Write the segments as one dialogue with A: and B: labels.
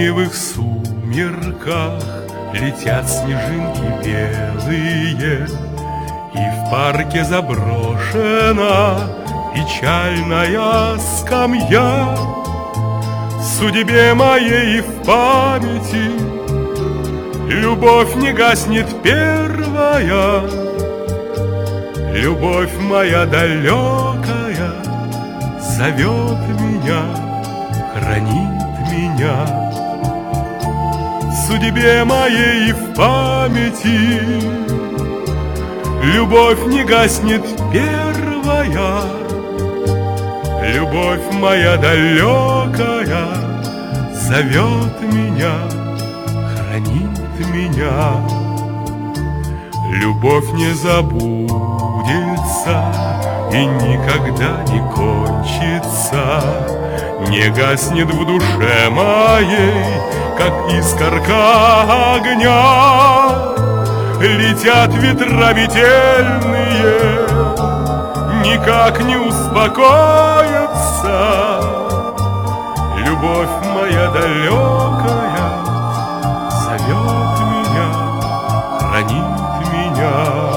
A: сиреневых сумерках летят снежинки белые, и в парке заброшена печальная скамья. В судьбе моей в памяти любовь не гаснет первая. Любовь моя далекая зовет меня, хранит меня. В судьбе моей в памяти любовь не гаснет первая. Любовь моя далекая зовет меня, хранит меня. Любовь не забудется и никогда не кончится, не гаснет в душе моей, как искорка огня. Летят ветра метельные, никак не успокоятся. Любовь моя далекая зовет меня, хранит меня.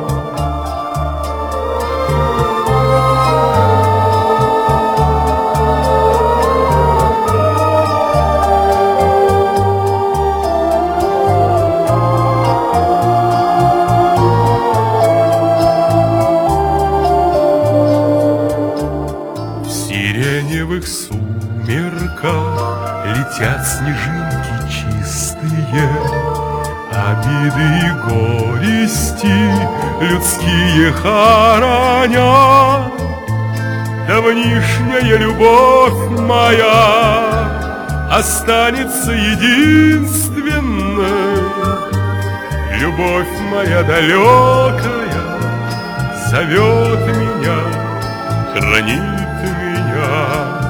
A: В сиреневых сумерках летят снежинки чистые, обиды и горести людские хоронят. Давнишняя любовь моя останется единственной. Любовь моя далекая зовет меня, хранит меня.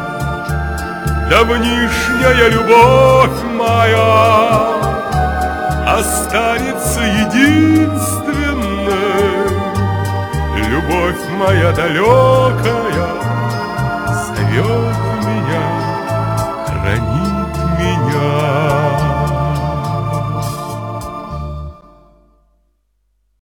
A: Давнишняя любовь моя останется единственной. Любовь моя далекая зовет меня, хранит.